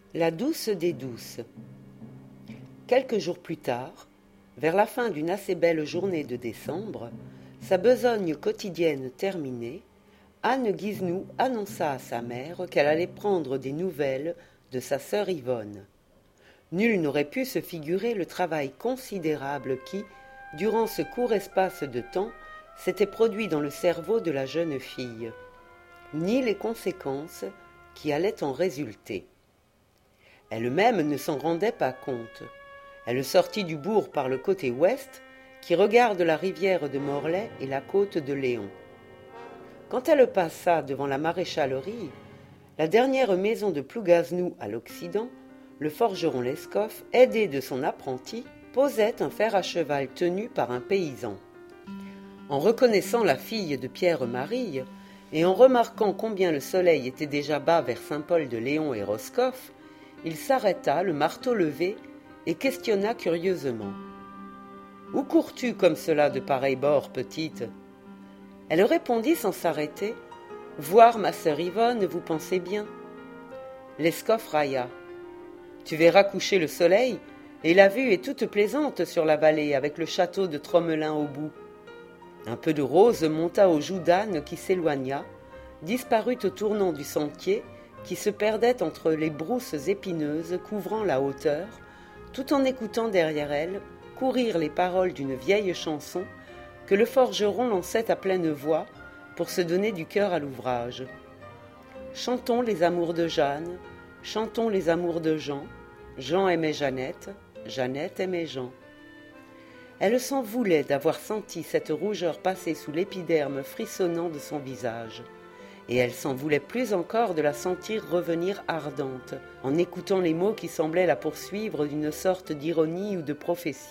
La douce des douces. Quelques jours plus tard, vers la fin d'une assez belle journée de décembre, sa besogne quotidienne terminée, Anne Guiznou annonça à sa mère qu'elle allait prendre des nouvelles de sa sœur Yvonne. Nul n'aurait pu se figurer le travail considérable qui, durant ce court espace de temps, s'était produit dans le cerveau de la jeune fille, ni les conséquences qui allaient en résulter. Elle-même ne s'en rendait pas compte. Elle sortit du bourg par le côté ouest, qui regarde la rivière de Morlaix et la côte de Léon. Quand elle passa devant la maréchalerie, la dernière maison de Plougaznou à l'Occident, le forgeron Lescoff, aidé de son apprenti, posait un fer à cheval tenu par un paysan. En reconnaissant la fille de Pierre-Marie, et en remarquant combien le soleil était déjà bas vers Saint-Paul-de-Léon et Roscoff, il s'arrêta, le marteau levé, et questionna curieusement. « Où cours-tu comme cela de pareil bord, petite ?» Elle répondit sans s'arrêter. « Voir ma sœur Yvonne, vous pensez bien. » Lescoff railla. « Tu verras coucher le soleil, et la vue est toute plaisante sur la vallée, avec le château de Tromelin au bout. » Un peu de rose monta aux joues d'Anne qui s'éloigna, disparut au tournant du sentier, qui se perdait entre les brousses épineuses couvrant la hauteur, tout en écoutant derrière elle courir les paroles d'une vieille chanson que le forgeron lançait à pleine voix pour se donner du cœur à l'ouvrage. Chantons les amours de Jeanne, chantons les amours de Jean, Jean aimait Jeannette, Jeannette aimait Jean. Elle s'en voulait d'avoir senti cette rougeur passer sous l'épiderme frissonnant de son visage. Et elle s'en voulait plus encore de la sentir revenir ardente, en écoutant les mots qui semblaient la poursuivre d'une sorte d'ironie ou de prophétie.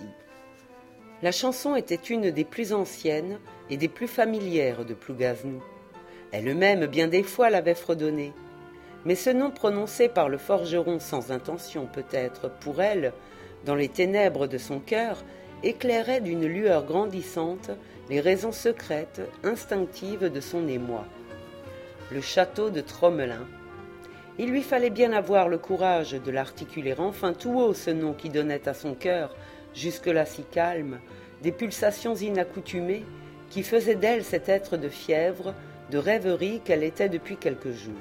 La chanson était une des plus anciennes et des plus familières de Plougaznou. Elle-même, bien des fois, l'avait fredonnée. Mais ce nom prononcé par le forgeron sans intention peut-être pour elle, dans les ténèbres de son cœur, éclairait d'une lueur grandissante les raisons secrètes, instinctives de son émoi. Le château de Tromelin. Il lui fallait bien avoir le courage de l'articuler enfin tout haut, ce nom qui donnait à son cœur, jusque-là si calme, des pulsations inaccoutumées qui faisaient d'elle cet être de fièvre, de rêverie qu'elle était depuis quelques jours.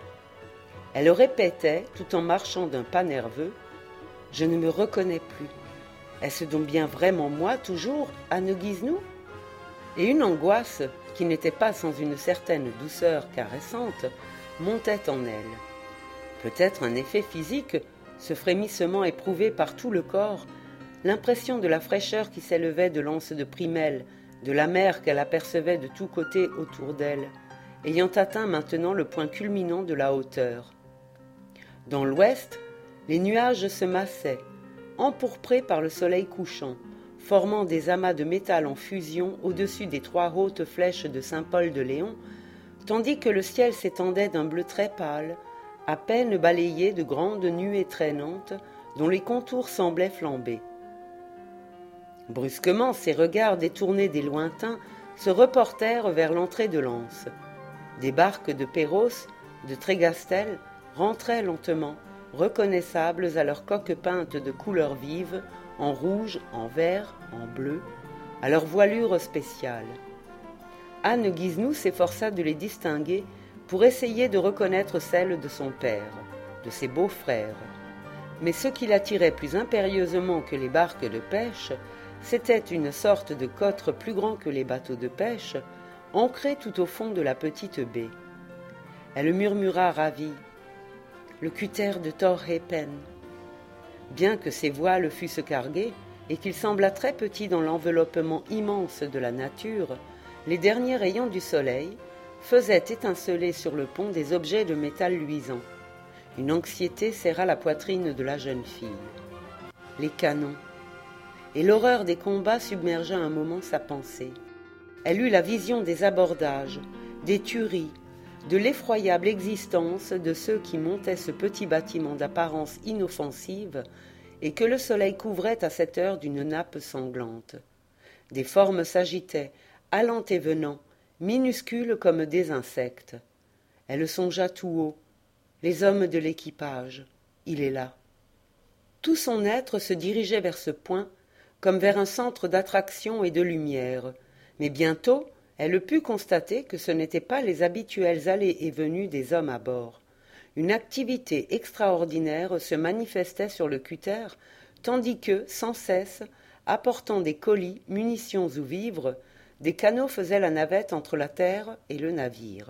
Elle répétait, tout en marchant d'un pas nerveux, « Je ne me reconnais plus. Est-ce donc bien vraiment moi, toujours, Anne Guiznou ?» Et une angoisse, qui n'était pas sans une certaine douceur caressante, montait en elle. Peut-être un effet physique, ce frémissement éprouvé par tout le corps, l'impression de la fraîcheur qui s'élevait de l'anse de Primelle, de la mer qu'elle apercevait de tous côtés autour d'elle, ayant atteint maintenant le point culminant de la hauteur. Dans l'ouest, les nuages se massaient, empourprés par le soleil couchant, formant des amas de métal en fusion au-dessus des trois hautes flèches de Saint-Paul-de-Léon, tandis que le ciel s'étendait d'un bleu très pâle, à peine balayé de grandes nuées traînantes dont les contours semblaient flamber. Brusquement, ses regards détournés des lointains se reportèrent vers l'entrée de l'anse. Des barques de Perros, de Trégastel, rentraient lentement, reconnaissables à leurs coques peintes de couleurs vives, en rouge, en vert, en bleu, à leur voilure spéciale. Anne Guiznou s'efforça de les distinguer pour essayer de reconnaître celles de son père, de ses beaux-frères. Mais ce qui l'attirait plus impérieusement que les barques de pêche, c'était une sorte de cotre plus grand que les bateaux de pêche, ancré tout au fond de la petite baie. Elle murmura ravie, « Le cutter de Thor Hepen ». Bien que ses voiles fussent cargués et qu'il semblât très petit dans l'enveloppement immense de la nature, les derniers rayons du soleil faisaient étinceler sur le pont des objets de métal luisant. Une anxiété serra la poitrine de la jeune fille. Les canons. Et l'horreur des combats submergea un moment sa pensée. Elle eut la vision des abordages, des tueries, de l'effroyable existence de ceux qui montaient ce petit bâtiment d'apparence inoffensive et que le soleil couvrait à cette heure d'une nappe sanglante. Des formes s'agitaient, allant et venant, minuscules comme des insectes. Elle songea tout haut, les hommes de l'équipage, il est là. Tout son être se dirigeait vers ce point, comme vers un centre d'attraction et de lumière, mais bientôt elle put constater que ce n'étaient pas les habituelles allées et venues des hommes à bord. Une activité extraordinaire se manifestait sur le cutter, tandis que, sans cesse, apportant des colis, munitions ou vivres, des canots faisaient la navette entre la terre et le navire.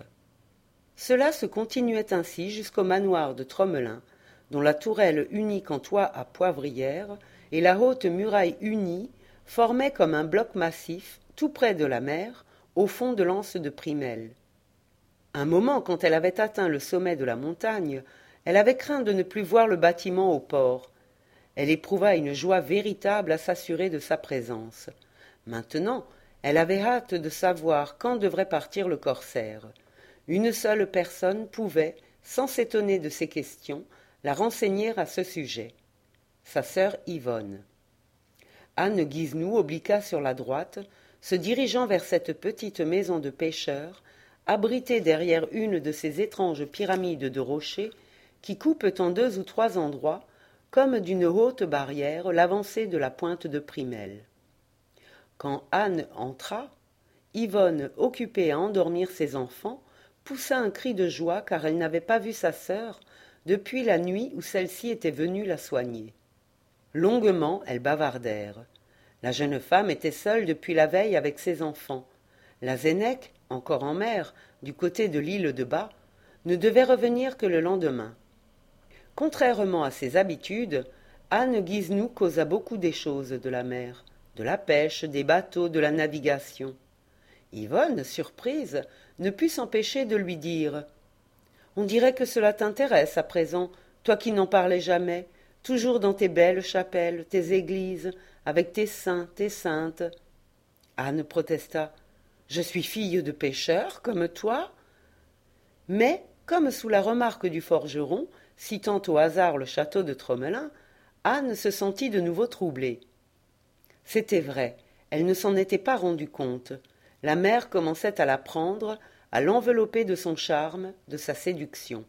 Cela se continuait ainsi jusqu'au manoir de Tromelin, dont la tourelle unique en toit à poivrière et la haute muraille unie formaient comme un bloc massif, tout près de la mer, au fond de l'anse de Primel. Un moment, quand elle avait atteint le sommet de la montagne, elle avait craint de ne plus voir le bâtiment au port. Elle éprouva une joie véritable à s'assurer de sa présence. Maintenant, elle avait hâte de savoir quand devrait partir le corsaire. Une seule personne pouvait, sans s'étonner de ses questions, la renseigner à ce sujet. Sa sœur Yvonne. Anne Guiznou obliqua sur la droite, se dirigeant vers cette petite maison de pêcheurs, abritée derrière une de ces étranges pyramides de rochers qui coupent en 2 ou 3 endroits, comme d'une haute barrière, l'avancée de la pointe de Primel. Quand Anne entra, Yvonne, occupée à endormir ses enfants, poussa un cri de joie car elle n'avait pas vu sa sœur depuis la nuit où celle-ci était venue la soigner. Longuement, elles bavardèrent. La jeune femme était seule depuis la veille avec ses enfants. La Zénèque, encore en mer, du côté de l'île de Bas, ne devait revenir que le lendemain. Contrairement à ses habitudes, Anne Guiznou causa beaucoup des choses de la mer, de la pêche, des bateaux, de la navigation. Yvonne, surprise, ne put s'empêcher de lui dire « On dirait que cela t'intéresse à présent, toi qui n'en parlais jamais, toujours dans tes belles chapelles, tes églises, avec tes saints, tes saintes. » Anne protesta « Je suis fille de pêcheur, comme toi. » Mais, comme sous la remarque du forgeron, citant au hasard le château de Tromelin, Anne se sentit de nouveau troublée. C'était vrai, elle ne s'en était pas rendue compte. La mer commençait à la prendre, à l'envelopper de son charme, de sa séduction.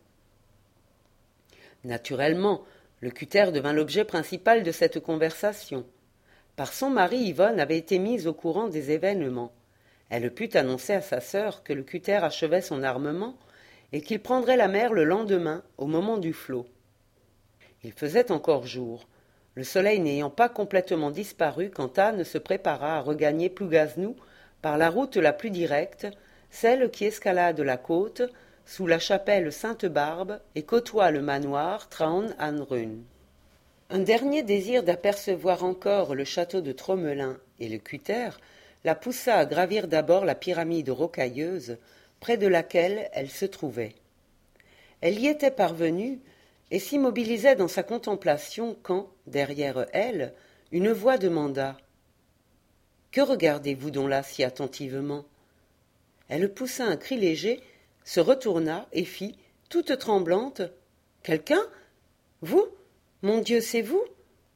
Naturellement, le cutter devint l'objet principal de cette conversation. Par son mari, Yvonne avait été mise au courant des événements. Elle put annoncer à sa sœur que le cutter achevait son armement et qu'il prendrait la mer le lendemain, au moment du flot. Il faisait encore jour, le soleil n'ayant pas complètement disparu quand Anne se prépara à regagner Plougaznou par la route la plus directe, celle qui escalade la côte sous la chapelle Sainte-Barbe et côtoie le manoir Traun an Run. Un dernier désir d'apercevoir encore le château de Tromelin et le cutter la poussa à gravir d'abord la pyramide rocailleuse près de laquelle elle se trouvait. Elle y était parvenue et s'immobilisait dans sa contemplation quand, derrière elle, une voix demanda « Que regardez-vous donc là si attentivement ?» Elle poussa un cri léger, se retourna et fit, toute tremblante « Quelqu'un ? Vous ? Mon Dieu, c'est vous ?»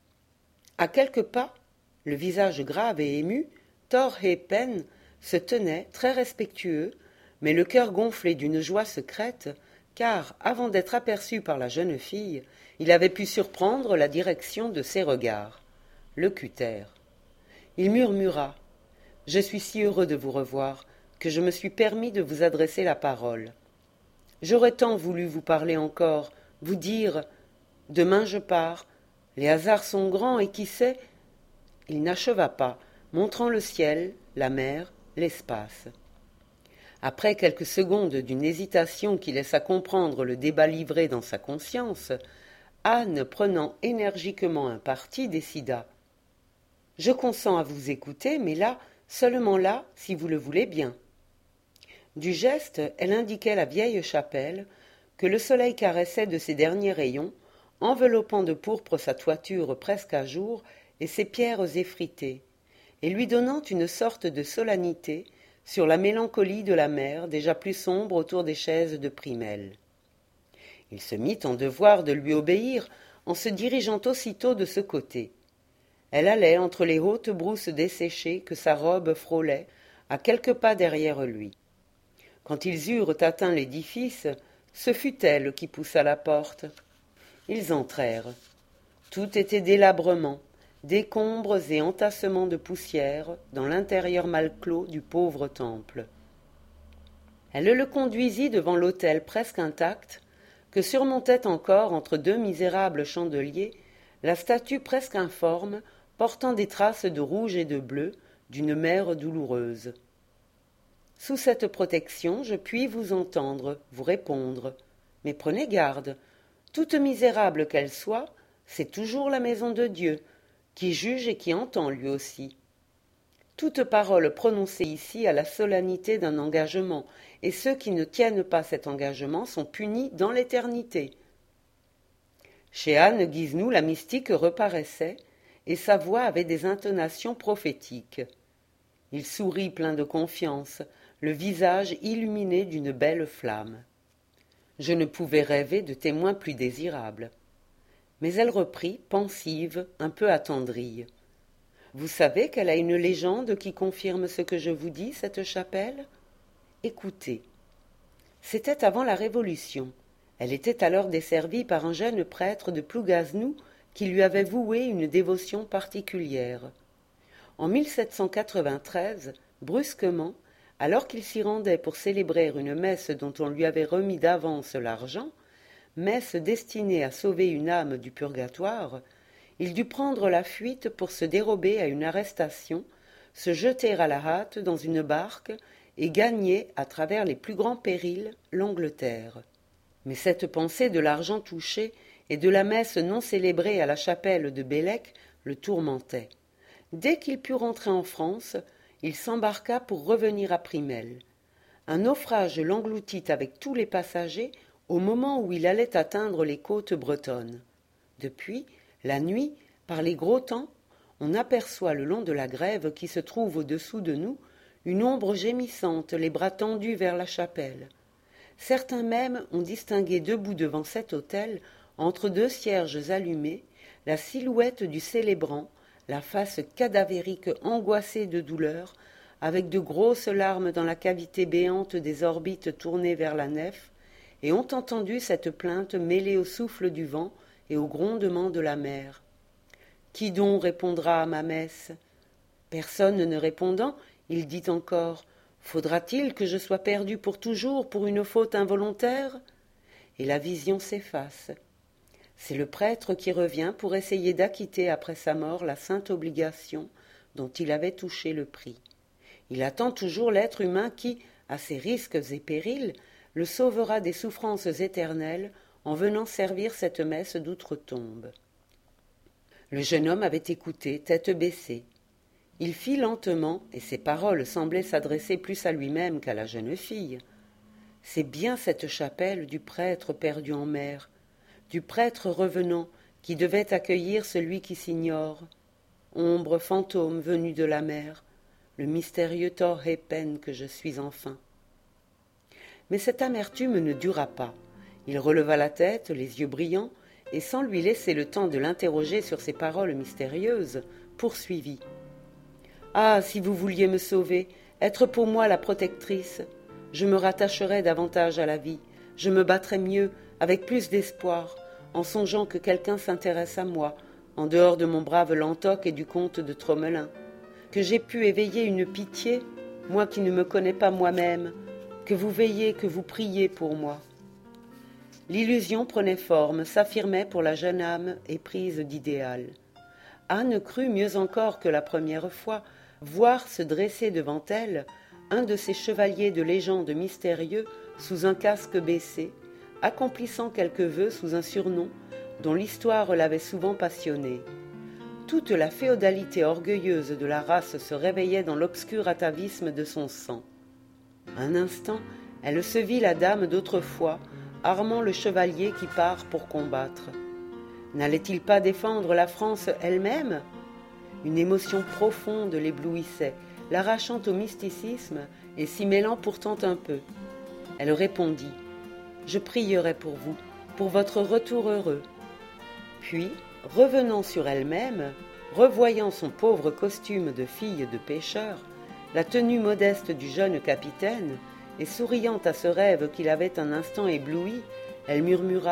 À quelques pas, le visage grave et ému, Thor Pen se tenait, très respectueux, mais le cœur gonflé d'une joie secrète, car, avant d'être aperçu par la jeune fille, il avait pu surprendre la direction de ses regards. Le cutter. Il murmura « Je suis si heureux de vous revoir que je me suis permis de vous adresser la parole. J'aurais tant voulu vous parler encore, vous dire « Demain je pars, les hasards sont grands et qui sait ?» Il n'acheva pas, montrant le ciel, la mer, l'espace. Après quelques secondes d'une hésitation qui laissa comprendre le débat livré dans sa conscience, Anne, prenant énergiquement un parti, décida « Je consens à vous écouter, mais là, seulement là, si vous le voulez bien. » Du geste, elle indiquait la vieille chapelle que le soleil caressait de ses derniers rayons, enveloppant de pourpre sa toiture presque à jour et ses pierres effritées, et lui donnant une sorte de solennité sur la mélancolie de la mer déjà plus sombre autour des chaises de Primel. Il se mit en devoir de lui obéir en se dirigeant aussitôt de ce côté. Elle allait entre les hautes brousses desséchées que sa robe frôlait, à quelques pas derrière lui. Quand ils eurent atteint l'édifice, ce fut elle qui poussa la porte. Ils entrèrent. Tout était délabrement, décombres et entassements de poussière dans l'intérieur mal clos du pauvre temple. Elle le conduisit devant l'autel presque intact, que surmontait encore, entre deux misérables chandeliers, la statue presque informe, portant des traces de rouge et de bleu, d'une mère douloureuse. Sous cette protection, je puis vous entendre, vous répondre. Mais prenez garde, toute misérable qu'elle soit, c'est toujours la maison de Dieu, qui juge et qui entend lui aussi. Toute parole prononcée ici a la solennité d'un engagement, et ceux qui ne tiennent pas cet engagement sont punis dans l'éternité. Chez Anne Guiznou, la mystique reparaissait, et sa voix avait des intonations prophétiques. Il sourit plein de confiance, le visage illuminé d'une belle flamme. Je ne pouvais rêver de témoin plus désirable. Mais elle reprit, pensive, un peu attendrie. Vous savez qu'elle a une légende qui confirme ce que je vous dis, cette chapelle? Écoutez. C'était avant la Révolution. Elle était alors desservie par un jeune prêtre de Plougaznou qui lui avait voué une dévotion particulière. En 1793, brusquement, alors qu'il s'y rendait pour célébrer une messe dont on lui avait remis d'avance l'argent, messe destinée à sauver une âme du purgatoire, il dut prendre la fuite pour se dérober à une arrestation, se jeter à la hâte dans une barque et gagner, à travers les plus grands périls, l'Angleterre. Mais cette pensée de l'argent touché et de la messe non célébrée à la chapelle de Bélec le tourmentait. Dès qu'il put rentrer en France, il s'embarqua pour revenir à Primel. Un naufrage l'engloutit avec tous les passagers au moment où il allait atteindre les côtes bretonnes. Depuis, la nuit, par les gros temps, on aperçoit le long de la grève qui se trouve au-dessous de nous une ombre gémissante, les bras tendus vers la chapelle. Certains même ont distingué debout devant cet autel, entre deux cierges allumés, la silhouette du célébrant, la face cadavérique angoissée de douleur, avec de grosses larmes dans la cavité béante des orbites tournées vers la nef, et ont entendu cette plainte mêlée au souffle du vent et au grondement de la mer. Qui donc répondra à ma messe? Personne ne répondant, il dit encore: faudra-t-il que je sois perdu pour toujours pour une faute involontaire? Et la vision s'efface. C'est le prêtre qui revient pour essayer d'acquitter après sa mort la sainte obligation dont il avait touché le prix. Il attend toujours l'être humain qui, à ses risques et périls, le sauvera des souffrances éternelles en venant servir cette messe d'outre-tombe. Le jeune homme avait écouté, tête baissée. Il fit lentement, et ses paroles semblaient s'adresser plus à lui-même qu'à la jeune fille. C'est bien cette chapelle du prêtre perdu en mer, du prêtre revenant qui devait accueillir celui qui s'ignore. Ombre fantôme venue de la mer, le mystérieux tort et peine que je suis enfin. Mais cette amertume ne dura pas. Il releva la tête, les yeux brillants, et sans lui laisser le temps de l'interroger sur ces paroles mystérieuses, poursuivit. « Ah, si vous vouliez me sauver, être pour moi la protectrice, je me rattacherais davantage à la vie, je me battrais mieux, avec plus d'espoir, en songeant que quelqu'un s'intéresse à moi, en dehors de mon brave Lantoc et du comte de Tromelin, que j'ai pu éveiller une pitié, moi qui ne me connais pas moi-même, que vous veillez, que vous priez pour moi. » L'illusion prenait forme, s'affirmait pour la jeune âme éprise d'idéal. Anne crut mieux encore que la première fois voir se dresser devant elle un de ces chevaliers de légende mystérieux sous un casque baissé, accomplissant quelques vœux sous un surnom dont l'histoire l'avait souvent passionnée. Toute la féodalité orgueilleuse de la race se réveillait dans l'obscur atavisme de son sang. Un instant, elle se vit la dame d'autrefois, armant le chevalier qui part pour combattre. N'allait-il pas défendre la France elle-même? Une émotion profonde l'éblouissait, l'arrachant au mysticisme et s'y mêlant pourtant un peu. Elle répondit: « Je prierai pour vous, pour votre retour heureux. » Puis, revenant sur elle-même, revoyant son pauvre costume de fille de pêcheur, la tenue modeste du jeune capitaine, et souriant à ce rêve qui l'avait un instant ébloui, elle murmura: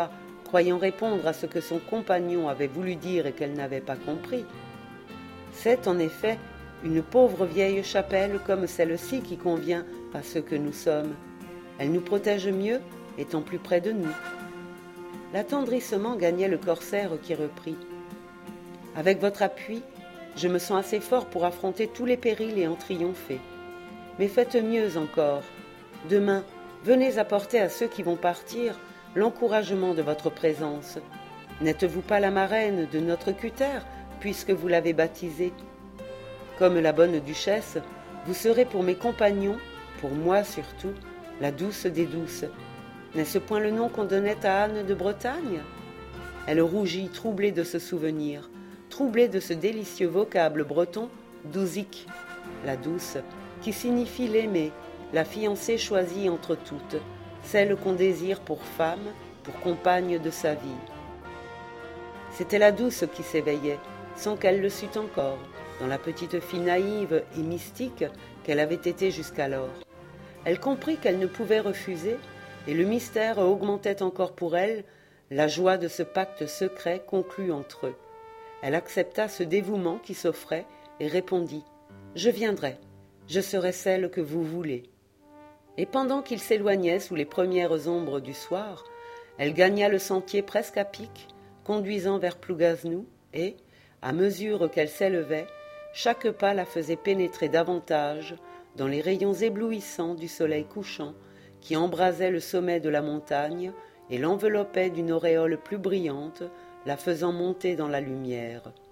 croyant répondre à ce que son compagnon avait voulu dire et qu'elle n'avait pas compris. C'est en effet une pauvre vieille chapelle comme celle-ci qui convient à ce que nous sommes. Elle nous protège mieux, étant plus près de nous. » L'attendrissement gagnait le corsaire qui reprit. « Avec votre appui, je me sens assez fort pour affronter tous les périls et en triompher. Mais faites mieux encore. Demain, venez apporter à ceux qui vont partir l'encouragement de votre présence. N'êtes-vous pas la marraine de notre Cutter, puisque vous l'avez baptisée? Comme la bonne duchesse, vous serez pour mes compagnons, pour moi surtout, la douce des douces. N'est-ce point le nom qu'on donnait à Anne de Bretagne ?» Elle rougit, troublée de ce souvenir, troublée de ce délicieux vocable breton douzic, la douce, qui signifie l'aimée, la fiancée choisie entre toutes, celle qu'on désire pour femme, pour compagne de sa vie. C'était la douce qui s'éveillait, sans qu'elle le sût encore, dans la petite fille naïve et mystique qu'elle avait été jusqu'alors. Elle comprit qu'elle ne pouvait refuser, et le mystère augmentait encore pour elle la joie de ce pacte secret conclu entre eux. Elle accepta ce dévouement qui s'offrait et répondit « Je viendrai, je serai celle que vous voulez. » Et pendant qu'il s'éloignait sous les premières ombres du soir, elle gagna le sentier presque à pic, conduisant vers Plougaznou, et, à mesure qu'elle s'élevait, chaque pas la faisait pénétrer davantage dans les rayons éblouissants du soleil couchant qui embrasait le sommet de la montagne et l'enveloppait d'une auréole plus brillante, la faisant monter dans la lumière.